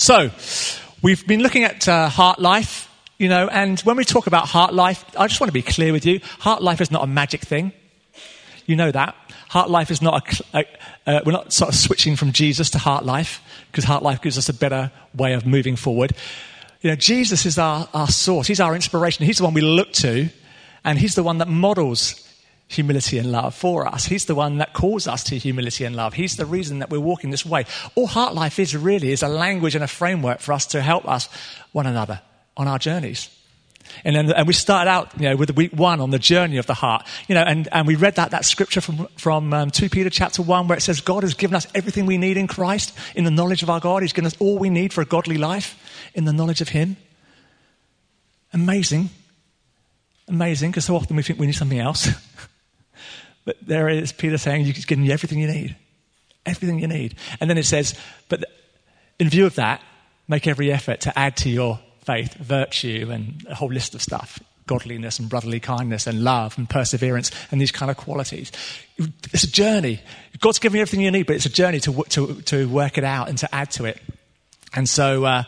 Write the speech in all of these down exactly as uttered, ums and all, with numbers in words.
So, we've been looking at uh, heart life, you know, and when we talk about heart life, I just want to be clear with you. Heart life is not a magic thing. You know that. Heart life is not a, a uh, we're not sort of switching from Jesus to heart life, because heart life gives us a better way of moving forward. You know, Jesus is our, our source. He's our inspiration. He's the one we look to, and he's the one that models humility and love for us. He's the one that calls us to humility and love. He's the reason that we're walking this way. All heart life is really is a language and a framework for us to help us one another on our journeys. And then, and we started out, you know, with week one on the journey of the heart, you know, and, and we read that, that scripture from, from um, Second Peter chapter one, where it says God has given us everything we need in Christ, in the knowledge of our God. He's given us all we need for a godly life in the knowledge of him. Amazing. Amazing, because so often we think we need something else. But there is Peter saying, he's given you everything you need. Everything you need. And then it says, but in view of that, make every effort to add to your faith, virtue, and a whole list of stuff. Godliness and brotherly kindness and love and perseverance and these kind of qualities. It's a journey. God's given you everything you need, but it's a journey to to, to work it out and to add to it. And so uh,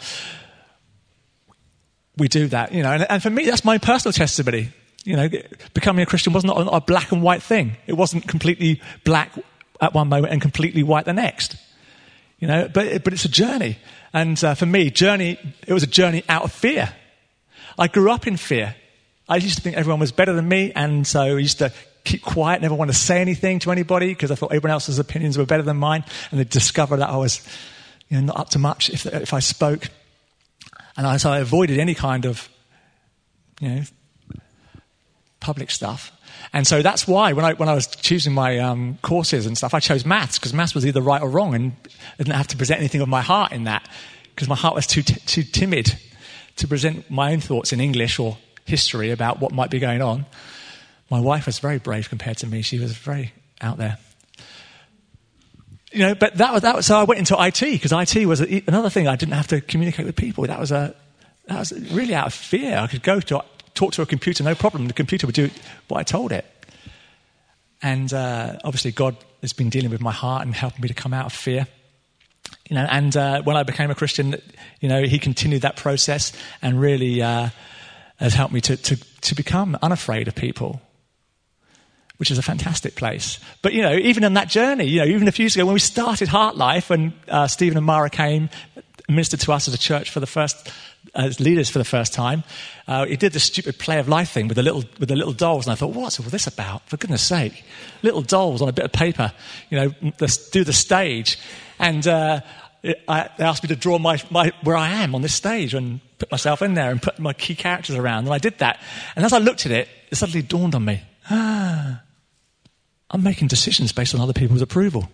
we do that, you know. And, and for me, that's my personal testimony. You know, becoming a Christian was not a, a black and white thing. It wasn't completely black at one moment and completely white the next. You know, but but it's a journey. And uh, for me, journey, it was a journey out of fear. I grew up in fear. I used to think everyone was better than me, and so I used to keep quiet, never want to say anything to anybody because I thought everyone else's opinions were better than mine, and they'd discover that I was, you know, not up to much if if I spoke. And I, so I avoided any kind of, you know, public stuff. And so that's why when I when I was choosing my um, courses and stuff, I chose maths, because maths was either right or wrong, and I didn't have to present anything of my heart in that, because my heart was too t- too timid to present my own thoughts in English or history about what might be going on. My wife was very brave compared to me. She was very out there. You know, but that was that. Was, so I went into I T, because I T was a, another thing. I didn't have to communicate with people. That was a that was really out of fear. I could go to talk to a computer, no problem. The computer would do what I told it. And uh, obviously God has been dealing with my heart and helping me to come out of fear. You know, and uh, when I became a Christian, you know, he continued that process and really uh, has helped me to, to, to become unafraid of people, which is a fantastic place. But, you know, even on that journey, you know, even a few years ago when we started Heart Life, when uh, Stephen and Mara came and ministered to us as a church for the first as leaders for the first time, uh, he did this stupid play of life thing with the little with the little dolls, and I thought, what's all this about? For goodness sake, little dolls on a bit of paper, you know, the, do the stage, and uh, it, I, they asked me to draw my, my where I am on this stage and put myself in there and put my key characters around, and I did that. And as I looked at it, it suddenly dawned on me: ah, I'm making decisions based on other people's approval.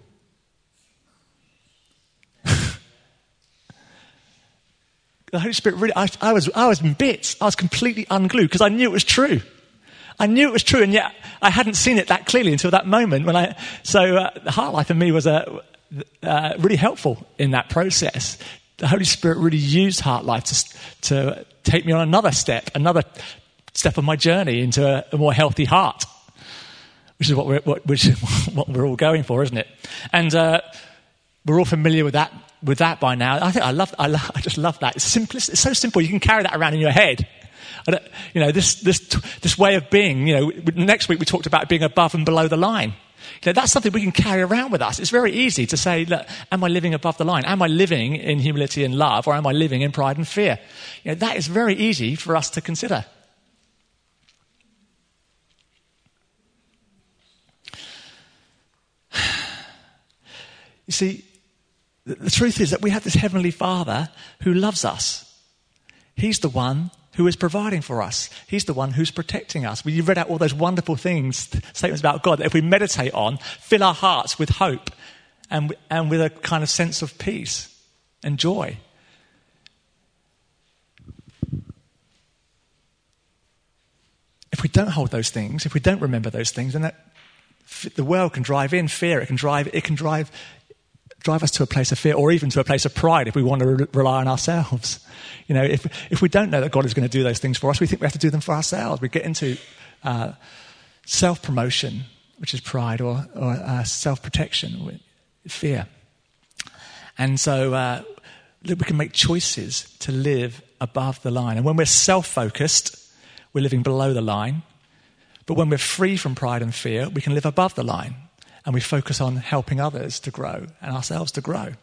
The Holy Spirit really, I, I was I was in bits. I was completely unglued because I knew it was true. I knew it was true, and yet I hadn't seen it that clearly until that moment when I. So uh, the Heart Life for me was uh, uh, really helpful in that process. The Holy Spirit really used Heart Life to to take me on another step, another step of my journey into a, a more healthy heart, which is what we're what, which is what we're all going for, isn't it? And uh, we're all familiar with that. With that by now, I think I love. I, love, I just love that. It's simple. It's so simple. You can carry that around in your head. I don't, you know, this this this way of being. You know, next week we talked about being above and below the line. You know, that's something we can carry around with us. It's very easy to say, look, am I living above the line? Am I living in humility and love, or am I living in pride and fear? You know, that is very easy for us to consider. You see. The truth is that we have this Heavenly Father who loves us. He's the one who is providing for us. He's the one who's protecting us. We read out all those wonderful things, statements about God, that if we meditate on, fill our hearts with hope and, and with a kind of sense of peace and joy. If we don't hold those things, if we don't remember those things, then that, the world can drive in fear. It can drive, it can drive... drive us to a place of fear, or even to a place of pride if we want to re- rely on ourselves. You know, if if we don't know that God is going to do those things for us, we think we have to do them for ourselves. We get into uh, self-promotion, which is pride, or, or uh, self-protection, fear. And so uh, we can make choices to live above the line. And when we're self-focused, we're living below the line. But when we're free from pride and fear, we can live above the line. And we focus on helping others to grow and ourselves to grow.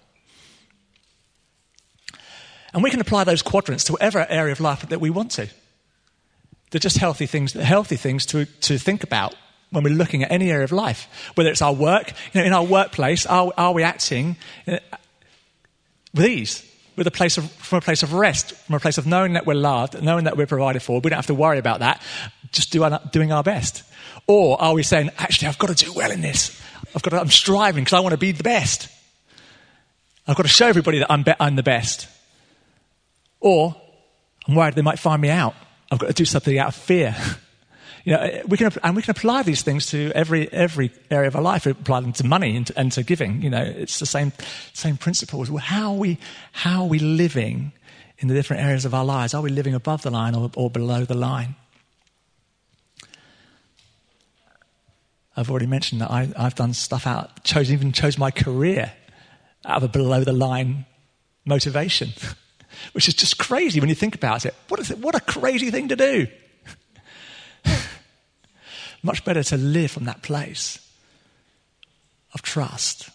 And we can apply those quadrants to whatever area of life that we want to. They're just healthy things, healthy things to, to think about when we're looking at any area of life. Whether it's our work, you know, in our workplace, are, are we acting with ease, with a place of, from a place of rest, from a place of knowing that we're loved, knowing that we're provided for? We don't have to worry about that, just do our, doing our best. Or are we saying, actually, I've got to do well in this. I've got to, I'm striving because I want to be the best. I've got to show everybody that I'm, be, I'm the best. Or I'm worried they might find me out. I've got to do something out of fear. You know, we can, and we can apply these things to every every area of our life. We apply them to money and to, and to giving. You know, it's the same same principles. How are we how are we living in the different areas of our lives? Are we living above the line or, or below the line? I've already mentioned that I, I've done stuff out, chose even chose my career out of a below the line motivation. Which is just crazy when you think about it. What is it? What a crazy thing to do. Much better to live from that place of trust.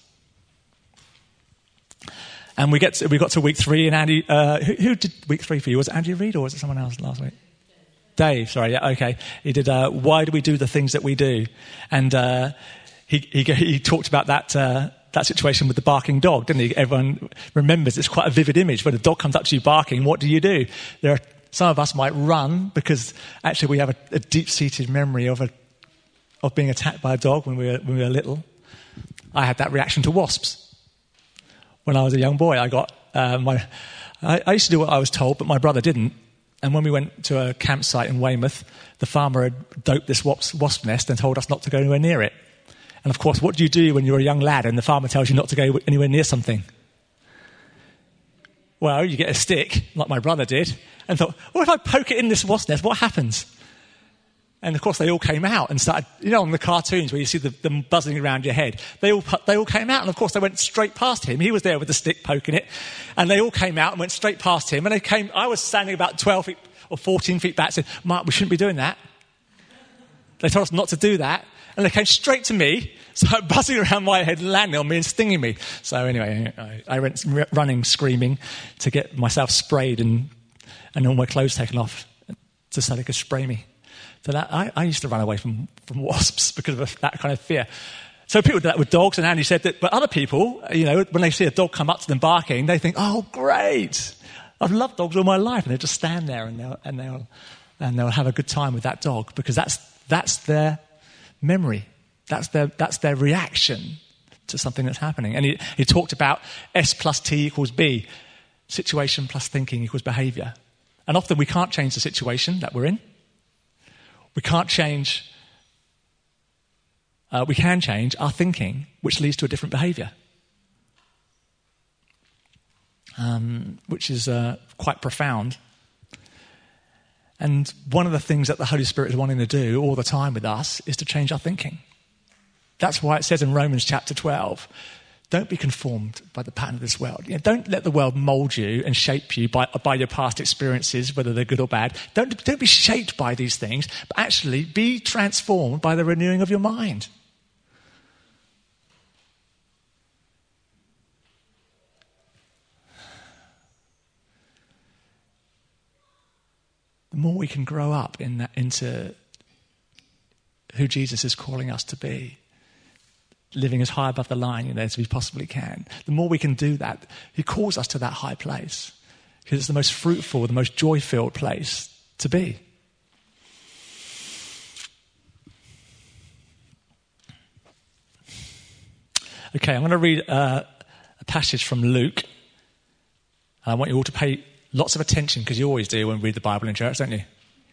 And we get to, we got to week three, and Andy, uh, who, who did week three for you? Was it Andy Reid or was it someone else last week? Dave, sorry, yeah, okay. He did, uh, why do we do the things that we do? And uh, he, he he talked about that uh, that situation with the barking dog, didn't he? Everyone remembers, it's quite a vivid image. When a dog comes up to you barking, what do you do? There are, some of us might run because actually we have a, a deep-seated memory of a, of being attacked by a dog when we were, when we were little. I had that reaction to wasps. When I was a young boy, I got uh, my. I, I used to do what I was told, but my brother didn't. And when we went to a campsite in Weymouth, the farmer had doped this wasp, wasp nest and told us not to go anywhere near it. And of course, what do you do when you're a young lad and the farmer tells you not to go anywhere near something? Well, you get a stick, like my brother did, and thought, what if I poke it in this wasp nest? What happens? And of course, they all came out and started, you know, on the cartoons where you see the, them buzzing around your head. They all they all came out, and of course, they went straight past him. He was there with the stick poking it, and they all came out and went straight past him. And they came. I was standing about twelve feet or fourteen feet back, said, "Mark, we shouldn't be doing that." They told us not to do that, and they came straight to me, started buzzing around my head, landing on me and stinging me. So anyway, I, I went running, screaming, to get myself sprayed and and all my clothes taken off, just so they could spray me. So that, I, I used to run away from, from wasps because of that kind of fear. So people do that with dogs, and Andy said that, but other people, you know, when they see a dog come up to them barking, they think, oh, great. I've loved dogs all my life. And they just stand there and they'll, and they'll, and they'll have a good time with that dog because that's, that's their memory. That's their, that's their reaction to something that's happening. And he, he talked about S plus T equals B. Situation plus thinking equals behavior. And often we can't change the situation that we're in. We can't change, uh, we can change our thinking, which leads to a different behavior, um, which is uh, quite profound. And one of the things that the Holy Spirit is wanting to do all the time with us is to change our thinking. That's why it says in Romans chapter twelve, don't be conformed by the pattern of this world. You know, don't let the world mold you and shape you by, by your past experiences, whether they're good or bad. Don't, don't be shaped by these things, but actually be transformed by the renewing of your mind. The more we can grow up in that, into who Jesus is calling us to be, living as high above the line, you know, as we possibly can. The more we can do that, he calls us to that high place because it's the most fruitful, the most joy-filled place to be. Okay, I'm going to read uh, a passage from Luke. And I want you all to pay lots of attention because you always do when we read the Bible in church, don't you?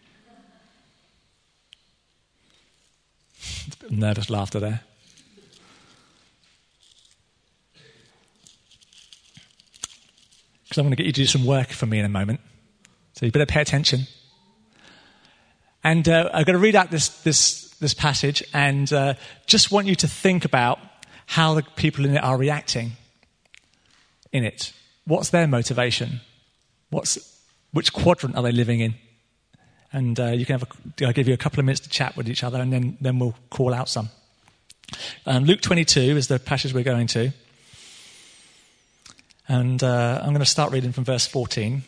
It's a bit of nervous laughter there. Because I'm going to get you to do some work for me in a moment. So you better pay attention. And uh, I'm going to read out this this this passage and uh, just want you to think about how the people in it are reacting in it. what's their motivation? What's which quadrant are they living in? And uh, you can have a, I'll give you a couple of minutes to chat with each other, and then, then we'll call out some. Um, Luke twenty-two is the passage we're going to. And uh, I'm going to start reading from verse fourteen.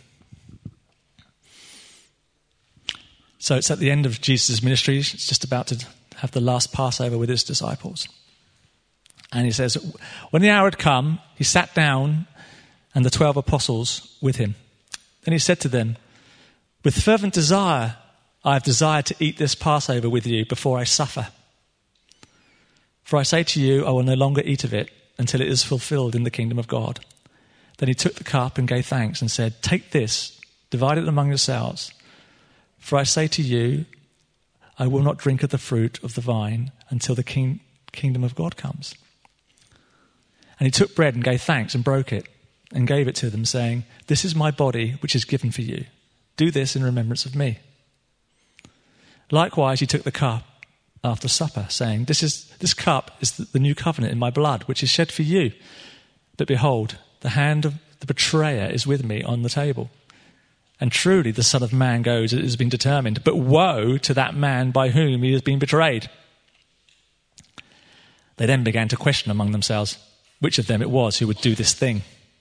So it's at the end of Jesus' ministry. It's just about to have the last Passover with his disciples. And he says, when the hour had come, he sat down and the twelve apostles with him. Then he said to them, with fervent desire, I have desired to eat this Passover with you before I suffer. For I say to you, I will no longer eat of it until it is fulfilled in the kingdom of God. Then he took the cup and gave thanks and said, take this, divide it among yourselves. For I say to you, I will not drink of the fruit of the vine until the king, kingdom of God comes. And he took bread and gave thanks and broke it and gave it to them, saying, this is my body which is given for you. Do this in remembrance of me. Likewise, he took the cup after supper, saying, This is this cup is the, the new covenant in my blood, which is shed for you. But behold, the hand of the betrayer is with me on the table. And truly the Son of Man goes, it has been determined. But woe to that man by whom he has been betrayed. They then began to question among themselves which of them it was who would do this thing.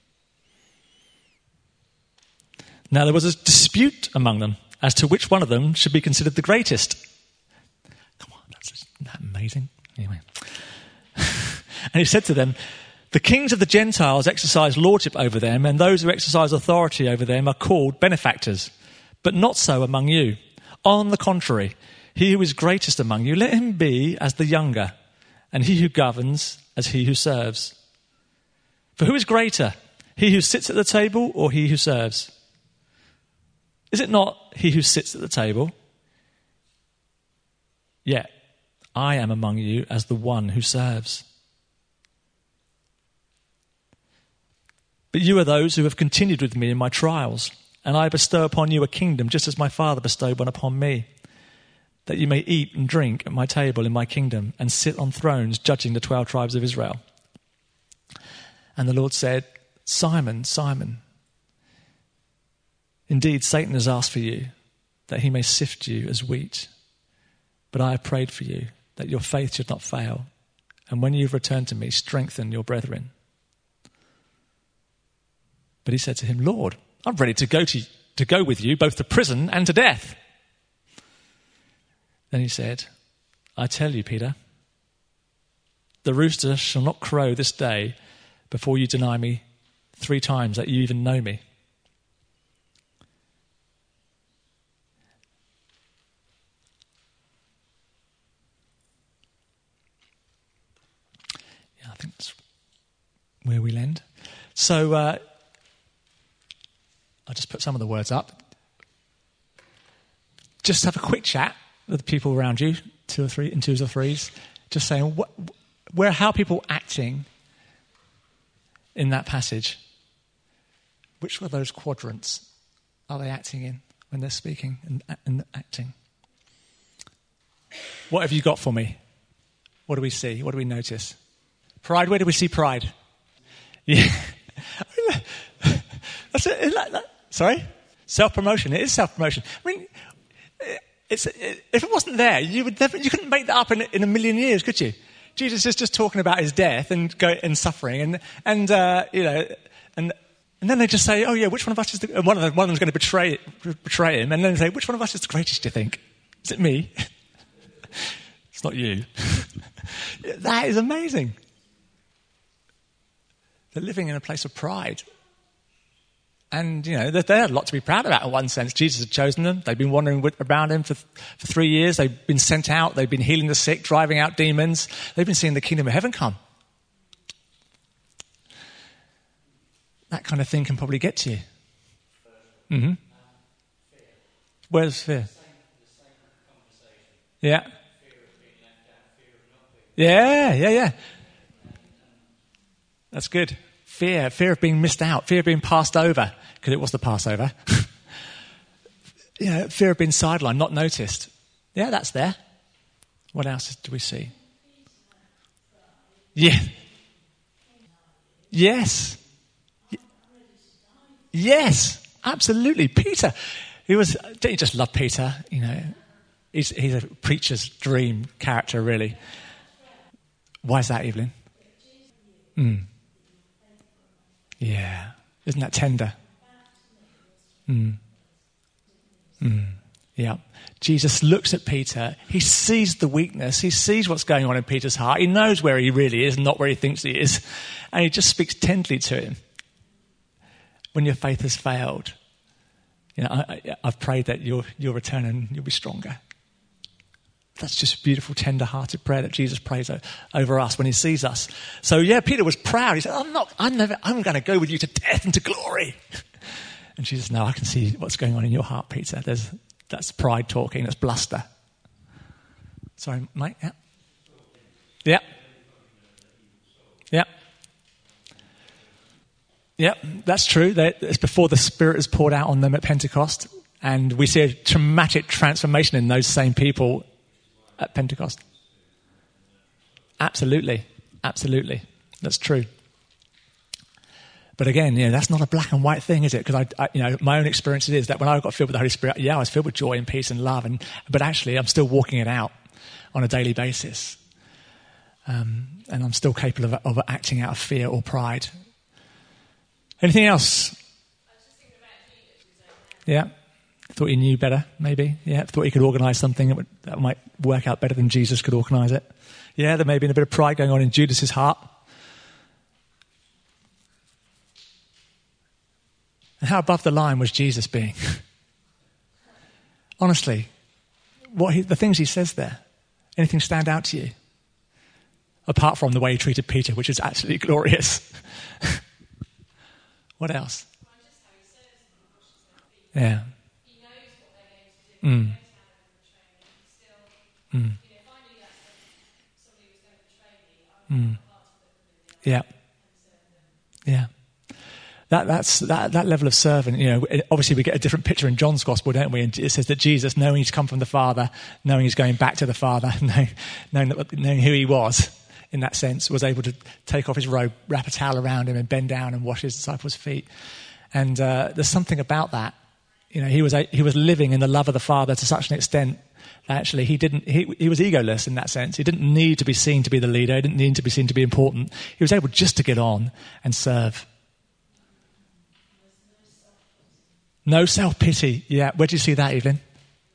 Now there was a dispute among them as to which one of them should be considered the greatest. Come on, that's, isn't that amazing? Anyway. And he said to them, the kings of the Gentiles exercise lordship over them, and those who exercise authority over them are called benefactors. But not so among you. On the contrary, he who is greatest among you, let him be as the younger, and he who governs as he who serves. For who is greater, he who sits at the table or he who serves? Is it not he who sits at the table? Yet I am among you as the one who serves. But you are those who have continued with me in my trials, and I bestow upon you a kingdom, just as my Father bestowed one upon me, that you may eat and drink at my table in my kingdom, and sit on thrones judging the twelve tribes of Israel. And the Lord said, Simon, Simon, indeed Satan has asked for you, that he may sift you as wheat. But I have prayed for you, that your faith should not fail, and when you have returned to me, strengthen your brethren. But he said to him, Lord, I'm ready to go to, to go with you both to prison and to death. Then he said, I tell you, Peter, the rooster shall not crow this day before you deny me three times that you even know me. Yeah, I think that's where we'll end. So, uh, I'll just put some of the words up. Just have a quick chat with the people around you, two or three, in twos or threes, just saying, what, where, how are people acting in that passage? Which of those quadrants are they acting in when they're speaking and, and acting? What have you got for me? What do we see? What do we notice? Pride, where do we see pride? Yeah. That's it. Isn't that, that, sorry? Self-promotion. It is self-promotion. I mean, it's, it, if it wasn't there, you would never, you couldn't make that up in, in a million years, could you? Jesus is just talking about his death and go and suffering, and and uh, you know, and and then they just say, "Oh yeah, which one of us is the?" And one of them, one of them's going to betray betray him, and then they say, "Which one of us is the greatest? Do you think? Is it me?" It's not you. That is amazing. They're living in a place of pride. And, you know, they had a lot to be proud about in one sense. Jesus had chosen them. They've been wandering around him for, for three years. They've been sent out. They've been healing the sick, driving out demons. They've been seeing the kingdom of heaven come. That kind of thing can probably get to you. Mm-hmm. Where's fear? Yeah. Yeah, yeah, yeah. That's good. Fear, fear of being missed out, fear of being passed over, because it was the Passover. You know, fear of being sidelined, not noticed. Yeah, that's there. What else do we see? Yeah. Yes. Yes, absolutely. Peter, he was, don't you just love Peter? You know, he's, he's a preacher's dream character, really. Why is that, Evelyn? Mm. Yeah. Isn't that tender? Mm. Mm. Yeah. Jesus looks at Peter. He sees the weakness. He sees what's going on in Peter's heart. He knows where he really is, not where he thinks he is. And he just speaks tenderly to him. When your faith has failed, you know, I, I, I've prayed that you'll, you'll return and you'll be stronger. That's just a beautiful, tender-hearted prayer that Jesus prays over us when he sees us. So yeah, Peter was proud. He said, I'm not, I'm never, I'm going to go with you to death and to glory. And Jesus, no, I can see what's going on in your heart, Peter. There's, that's pride talking, that's bluster. Sorry, Mike, yeah? Yeah. Yeah. Yeah, that's true. It's before the Spirit is poured out on them at Pentecost. And we see a dramatic transformation in those same people at Pentecost. Absolutely. Absolutely. That's true. But again, you know, that's not a black and white thing, is it? Because I, I, you know, my own experience is that when I got filled with the Holy Spirit, yeah, I was filled with joy and peace and love, and but actually, I'm still walking it out on a daily basis, um, and I'm still capable of, of acting out of fear or pride. Anything else? Yeah. Thought he knew better, maybe. Yeah. Thought he could organise something that, would, that might work out better than Jesus could organise it. Yeah, there may have been a bit of pride going on in Judas's heart. And how above the line was Jesus being? Honestly, what he, the things he says there, anything stand out to you? Apart from the way he treated Peter, which is absolutely glorious. What else? Yeah. Mm. Mm. Mm. Yeah. Yeah. That, that's, that, that level of servant, you know, obviously we get a different picture in John's Gospel, don't we? And it says that Jesus, knowing he's come from the Father, knowing he's going back to the Father, knowing, knowing, that, knowing who he was, in that sense, was able to take off his robe, wrap a towel around him and bend down and wash his disciples' feet. And uh, there's something about that. You know, he was he was living in the love of the Father to such an extent that actually he didn't he, he was egoless in that sense. He didn't need to be seen to be the leader. He didn't need to be seen to be important. He was able just to get on and serve. No self-pity. Yeah, where do you see that, Evelyn?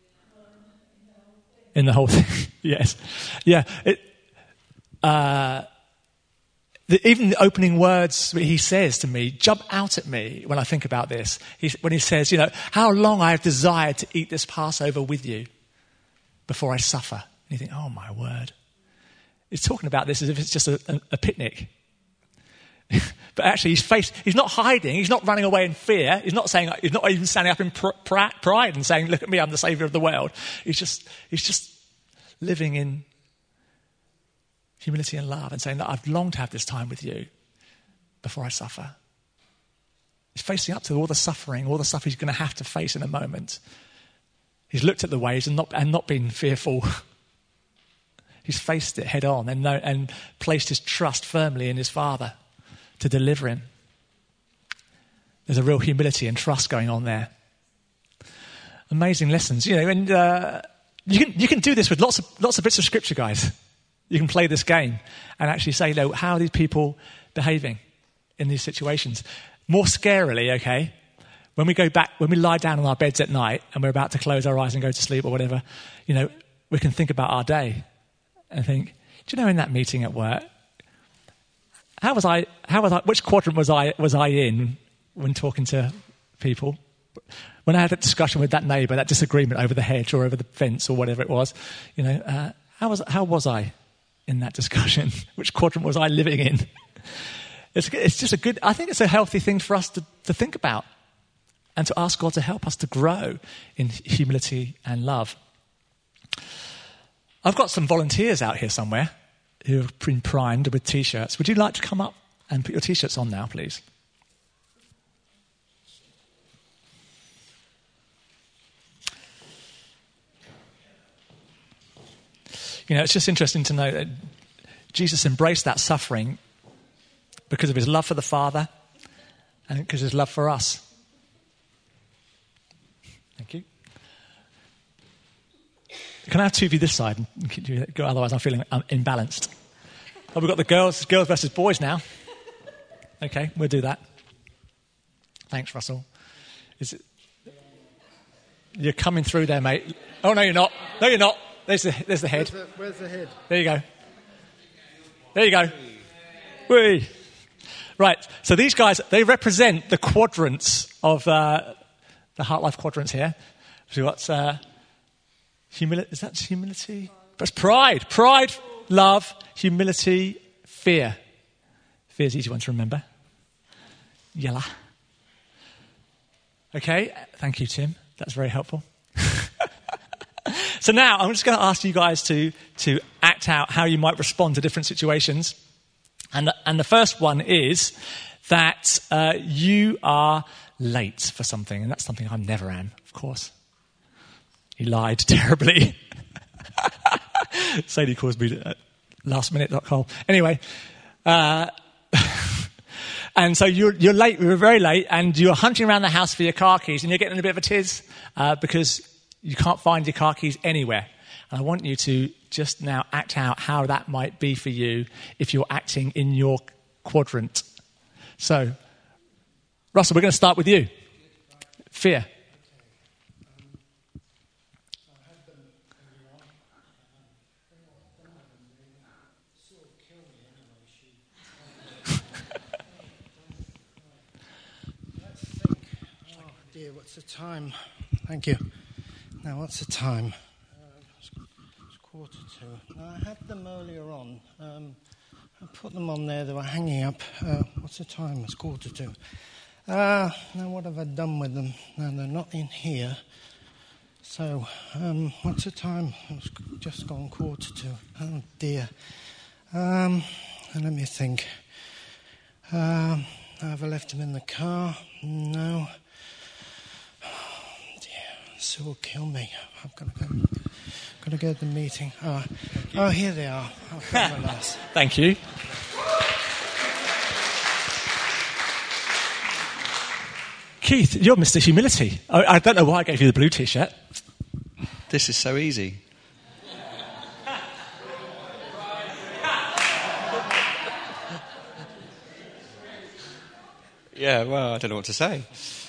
In the whole thing. Yes. Yeah. It, uh, The, even the opening words he says to me jump out at me when I think about this. He, when he says, you know, how long I have desired to eat this Passover with you before I suffer. And you think, oh my word. He's talking about this as if it's just a, a, a picnic. But actually he's faced, he's not hiding, he's not running away in fear. He's not saying, he's not even standing up in pr- pr- pride and saying, look at me, I'm the saviour of the world. He's just, he's just living in humility and love and saying that I've longed to have this time with you before I suffer. He's facing up to all the suffering, all the stuff he's going to have to face in a moment. He's looked at the waves and not, and not been fearful. He's faced it head on and, know, and placed his trust firmly in his Father to deliver him. There's a real humility and trust going on there. Amazing lessons, you know, and uh, you can you can do this with lots of lots of bits of scripture, guys. You can play this game and actually say, no, how are these people behaving in these situations? More scarily, okay, when we go back, when we lie down on our beds at night and we're about to close our eyes and go to sleep or whatever, you know, we can think about our day and think, do you know, in that meeting at work, how was I, how was I, which quadrant was I, was I in when talking to people? When I had a discussion with that neighbour, that disagreement over the hedge or over the fence or whatever it was, you know, uh, how was, how was I in that discussion? Which quadrant was I living in? It's, it's just a good, I think it's a healthy thing for us to, to think about and to ask God to help us to grow in humility and love. I've got some volunteers out here somewhere who have been primed with T-shirts. Would you like to come up and put your T-shirts on now, please? You know, it's just interesting to know that Jesus embraced that suffering because of his love for the Father and because of his love for us. can I have two of you this side? Otherwise, I'm feeling um, imbalanced. Oh, we've got the girls, girls versus boys now. Okay, we'll do that. Thanks, Russell. Is it? You're coming through there, mate. Oh, no, you're not. No, you're not. There's the, there's the head. Where's the, where's the head? There you go. There you go. Whee. Right, so these guys, they represent the quadrants of uh, the Heart Life quadrants here. So we've got uh, humility. Is that humility? That's pride. Pride, love, humility, fear. Fear's an easy one to remember. Yella. Okay, thank you, Tim. That's very helpful. So now I'm just going to ask you guys to, to act out how you might respond to different situations. And the, and the first one is that uh, you are late for something. And that's something I never am, of course. He lied terribly. Sadie calls me at last minute dot com. Anyway, uh, and so you're, you're late, we were very late, and you're hunting around the house for your car keys, and you're getting in a bit of a tiz uh, because you can't find your car keys anywhere. And I want you to just now act out how that might be for you if you're acting in your quadrant. So, Russell, we're going to start with you. Fear. What's the time? Thank you. Now, what's the time? Uh, it's, it's quarter to. Now, I had them earlier on. Um, I put them on there. They were hanging up. Uh, what's the time? It's quarter to. Uh, now, what have I done with them? Now, they're not in here. So, um, what's the time? It's just gone quarter to. Oh, dear. Um, let me think. Um, have I left them in the car? No. This will kill me. I've got to go. Got to go to the meeting. Oh, oh here they are. Oh, Thank you. Keith, you're Mister Humility. I, I don't know why I gave you the blue T-shirt. This is so easy. Yeah, well, I don't know what to say.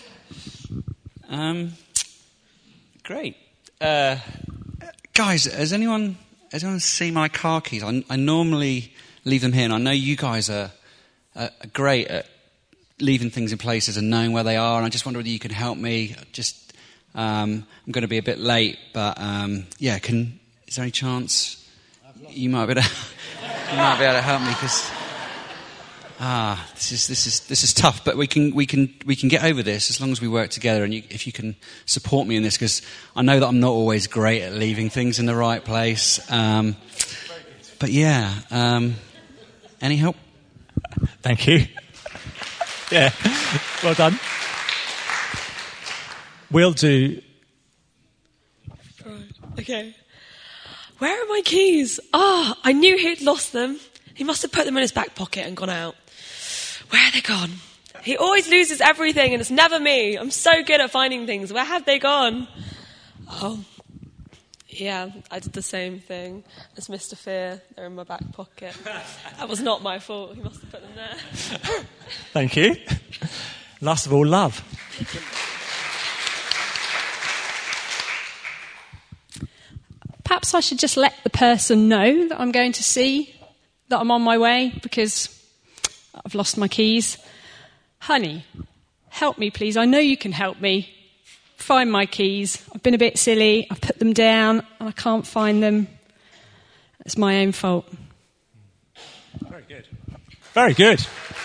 Um. Great. Uh, guys, has anyone has anyone seen my car keys? I, I normally leave them here, and I know you guys are, are great at leaving things in places and knowing where they are, and I just wonder whether you can help me. Just, um, I'm going to be a bit late, but um, yeah, can is there any chance you might be able to, you might be able to help me? Because ah, this is this is this is tough, but we can we can we can get over this as long as we work together. And you, if you can support me in this, because I know that I'm not always great at leaving things in the right place. Um, but yeah, um, any help? Thank you. Yeah, well done. We'll do. Right. Okay. Where are my keys? Ah, oh, I knew he'd lost them. He must have put them in his back pocket and gone out. Where are they gone? He always loses everything and it's never me. I'm so good at finding things. Where have they gone? Oh, yeah, I did the same thing as Mister Fear. They're in my back pocket. That was not my fault. He must have put them there. Thank you. Last of all, love. Perhaps I should just let the person know that I'm going to see, that I'm on my way because I've lost my keys. Honey, help me, please. I know you can help me. Find my keys. I've been a bit silly. I've put them down and I can't find them. It's my own fault. Very good. Very good.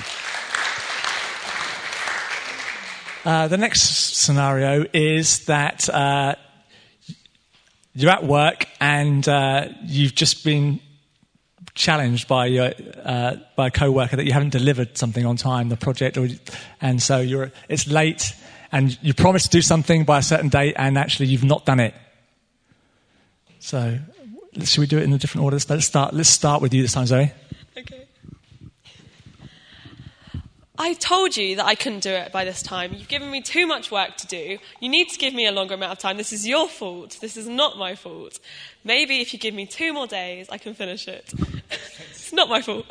Uh, the next scenario is that uh, you're at work and uh, you've just been challenged by your, uh, by a co-worker that you haven't delivered something on time, the project, or, and so you're it's late, and you promised to do something by a certain date, and actually you've not done it. So, should we do it in a different order? Let's start. Let's start with you this time, Zoe. Okay. I told you that I couldn't do it by this time. You've given me too much work to do. You need to give me a longer amount of time. This is your fault. This is not my fault. Maybe if you give me two more days, I can finish it. It's not my fault.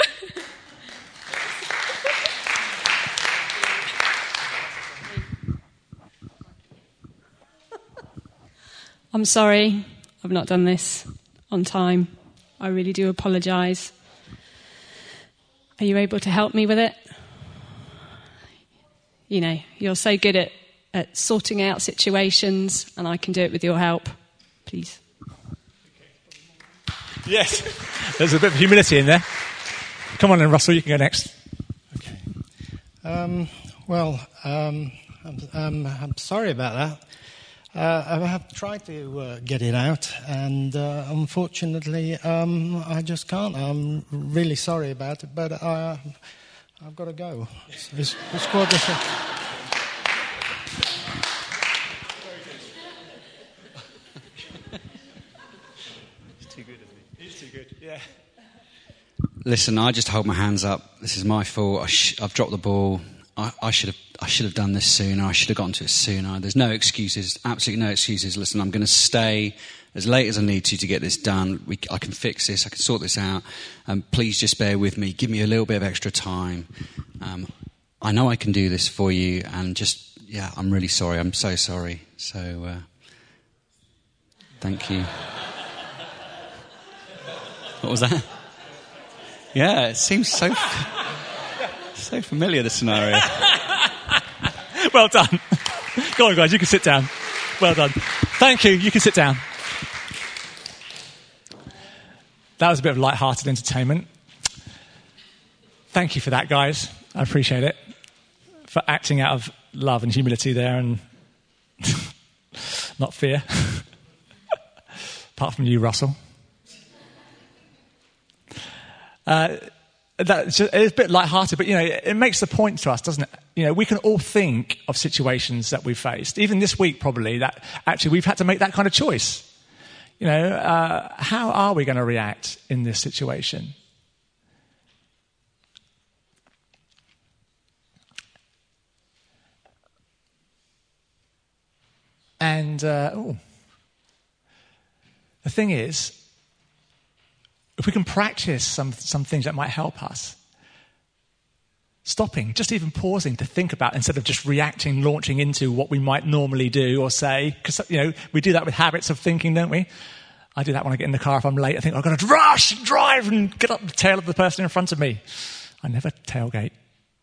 I'm sorry, I've not done this on time. I really do apologise. Are you able to help me with it? You know, you're so good at, at sorting out situations, and I can do it with your help. Please. Yes, there's a bit of humility in there. Come on then, Russell, you can go next. Okay. Um, well, um, I'm, um, I'm sorry about that. Uh, I have tried to uh, get it out, and uh, unfortunately, um, I just can't. I'm really sorry about it, but uh, I've got to go. It's, it's, it's quite a... He's too good, isn't he? He's too good, yeah. Listen, I just hold my hands up. This is my fault. I sh- I've dropped the ball. I, I should have I should have done this sooner. I should have gotten to it sooner. There's no excuses, absolutely no excuses. Listen, I'm going to stay as late as I need to to get this done. We, I can fix this. I can sort this out. Um, please just bear with me. Give me a little bit of extra time. Um, I know I can do this for you, and just, yeah, I'm really sorry. I'm so sorry. So, uh, thank you. What was that? Yeah, it seems so... So familiar, the scenario. Well done. Go on, guys, you can sit down. Well done. Thank you, you can sit down. That was a bit of light-hearted entertainment. Thank you for that, guys. I appreciate it. For acting out of love and humility there and not fear. Apart from you, Russell. Uh... That's just, it's a bit light-hearted, but, you know, it makes the point to us, doesn't it? You know, we can all think of situations that we've faced, even this week probably, that actually we've had to make that kind of choice. You know, uh, how are we going to react in this situation? And, uh, oh, the thing is, if we can practice some, some things that might help us, stopping, just even pausing to think about instead of just reacting, launching into what we might normally do or say, because, you know, we do that with habits of thinking, don't we? I do that when I get in the car if I'm late. I think I've got to rush, drive and get up the tail of the person in front of me. I never tailgate.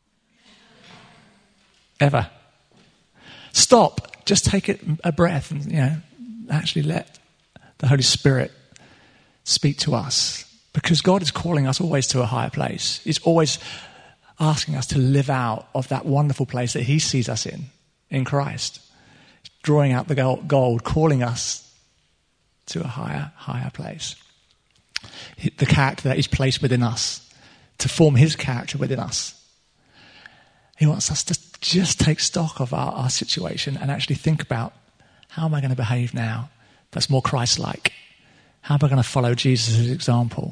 Ever. Stop. Just take it a breath and, you know, actually let the Holy Spirit speak to us, because God is calling us always to a higher place. He's always asking us to live out of that wonderful place that he sees us in, in Christ. Drawing out the gold, calling us to a higher, higher place. The character that he's placed within us, to form his character within us. He wants us to just take stock of our, our situation and actually think about, how am I going to behave now that's more Christ-like? How am I going to follow Jesus' example?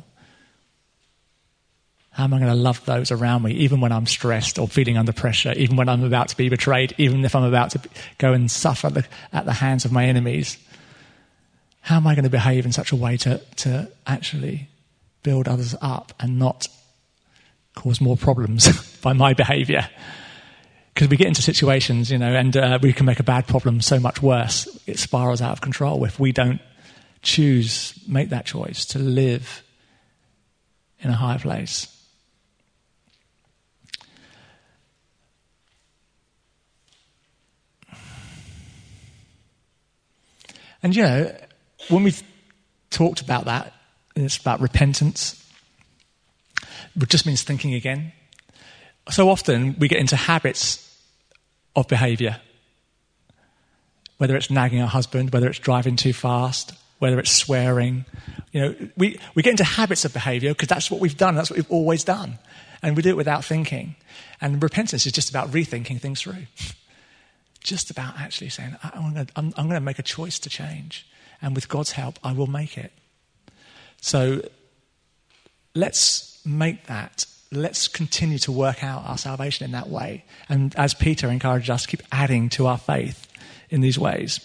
How am I going to love those around me, even when I'm stressed or feeling under pressure, even when I'm about to be betrayed, even if I'm about to go and suffer the, at the hands of my enemies? How am I going to behave in such a way to, to actually build others up and not cause more problems by my behaviour? Because we get into situations, you know, and uh, we can make a bad problem so much worse. It spirals out of control if we don't choose, make that choice to live in a higher place. And, you know, when we've talked about that, and it's about repentance, it just means thinking again. So often we get into habits of behaviour, whether it's nagging our husband, whether it's driving too fast, whether it's swearing. You know, we, we get into habits of behaviour because that's what we've done, that's what we've always done. And we do it without thinking. And repentance is just about rethinking things through. Just about actually saying, I'm going to, I'm, I'm going to make a choice to change. And with God's help, I will make it. So let's make that let's continue to work out our salvation in that way. And as Peter encouraged us, keep adding to our faith in these ways.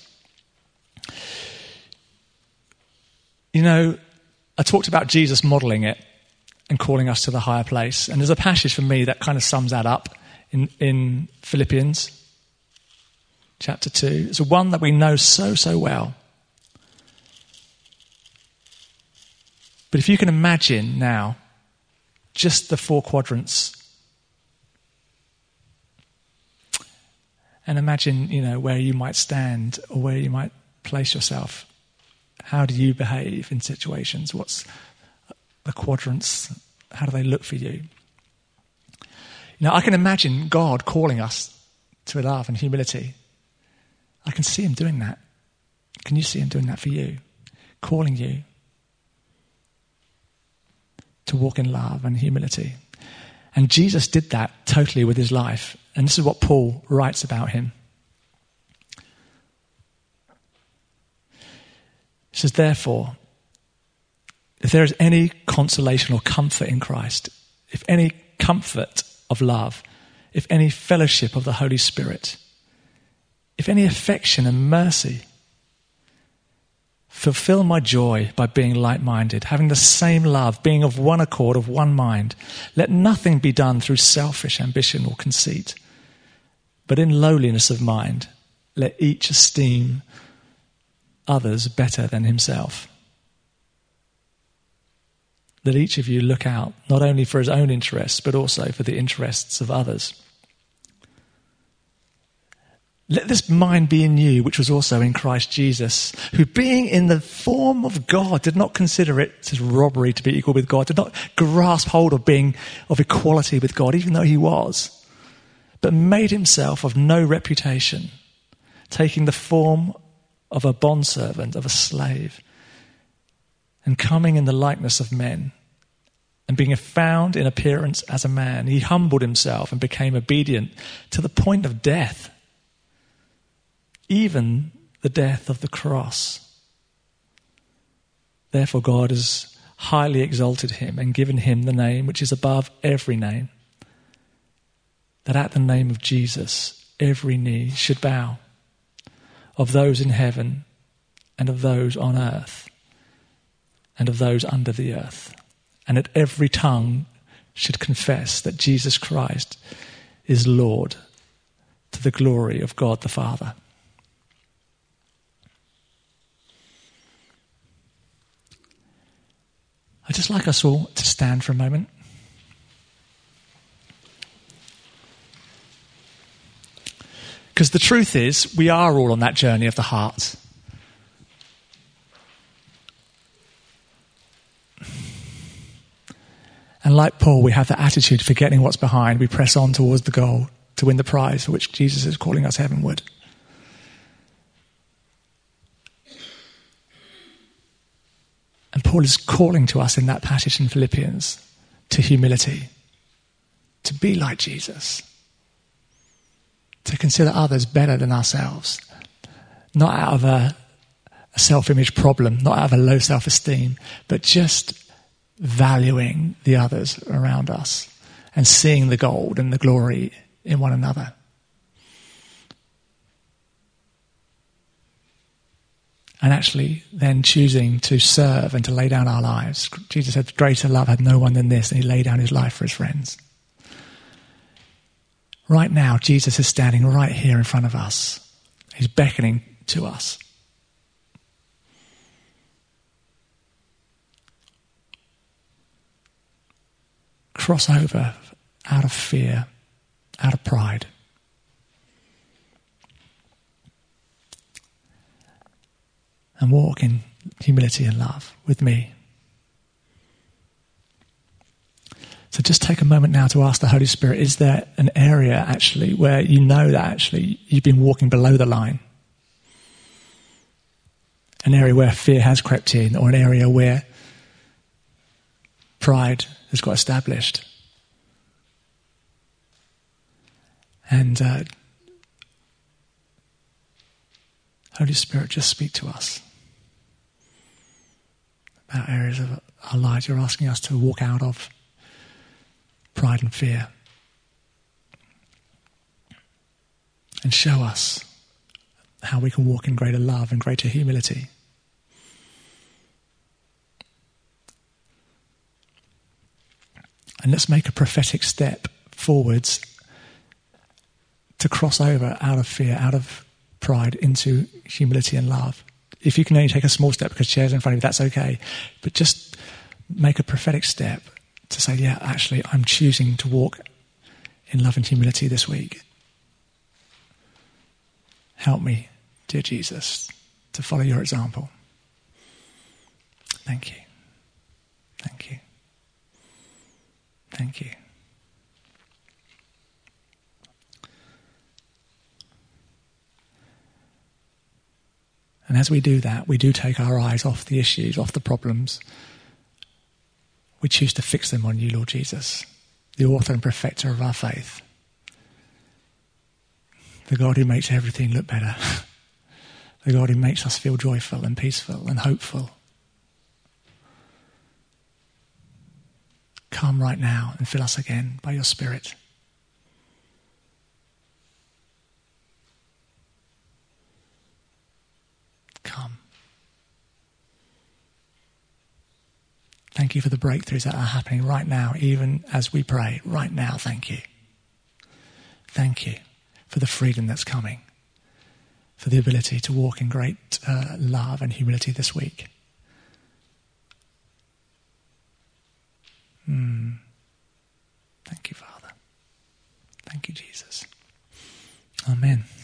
You know, I talked about Jesus modelling it and calling us to the higher place. And there's a passage for me that kind of sums that up in, in Philippians chapter two. It's one that we know so, so well. But if you can imagine now just the four quadrants and imagine, you know, where you might stand or where you might place yourself. How do you behave in situations? What's the quadrants? How do they look for you? You know, I can imagine God calling us to love and humility. I can see him doing that. Can you see him doing that for you? Calling you to walk in love and humility. And Jesus did that totally with his life. And this is what Paul writes about him. He says, therefore, if there is any consolation or comfort in Christ, if any comfort of love, if any fellowship of the Holy Spirit, if any affection and mercy, fulfill my joy by being like-minded, having the same love, being of one accord, of one mind. Let nothing be done through selfish ambition or conceit, but in lowliness of mind, let each esteem others better than himself. Let each of you look out not only for his own interests, but also for the interests of others. Let this mind be in you, which was also in Christ Jesus, who being in the form of God, did not consider it as robbery to be equal with God, did not grasp hold of being of equality with God, even though he was, but made himself of no reputation, taking the form of a bondservant, of a slave, and coming in the likeness of men, and being found in appearance as a man, he humbled himself and became obedient to the point of death, even the death of the cross. Therefore God has highly exalted him and given him the name which is above every name, that at the name of Jesus every knee should bow, of those in heaven and of those on earth and of those under the earth, and that every tongue should confess that Jesus Christ is Lord, to the glory of God the Father. I'd just like us all to stand for a moment. Because the truth is, we are all on that journey of the heart. And like Paul, we have that attitude, forgetting what's behind. We press on towards the goal to win the prize for which Jesus is calling us heavenward. And Paul is calling to us in that passage in Philippians to humility, to be like Jesus, to consider others better than ourselves, not out of a, a self-image problem, not out of a low self-esteem, but just valuing the others around us and seeing the gold and the glory in one another. And actually then choosing to serve and to lay down our lives. Jesus said, greater love had no one than this, and he laid down his life for his friends. Right now, Jesus is standing right here in front of us. He's beckoning to us. Cross over out of fear, out of pride. And walk in humility and love with me. So just take a moment now to ask the Holy Spirit, is there an area actually where you know that actually you've been walking below the line? An area where fear has crept in, or an area where pride has got established. And uh, Holy Spirit, just speak to us about areas of our lives you're asking us to walk out of. pride and fear. And show us how we can walk in greater love and greater humility. And let's make a prophetic step forwards to cross over out of fear, out of pride, into humility and love. If you can only take a small step because chairs in front of you, that's okay. But just make a prophetic step to say, yeah, actually, I'm choosing to walk in love and humility this week. Help me, dear Jesus, to follow your example. Thank you. Thank you. Thank you. And as we do that, we do take our eyes off the issues, off the problems. We choose to fix them on you, Lord Jesus, the author and perfecter of our faith. The God who makes everything look better. The God who makes us feel joyful and peaceful and hopeful. Come right now and fill us again by your Spirit. Come. Thank you for the breakthroughs that are happening right now, even as we pray. Right now, thank you. Thank you for the freedom that's coming, for the ability to walk in great uh, love and humility this week. Mm. Thank you, Father. Thank you, Jesus. Amen.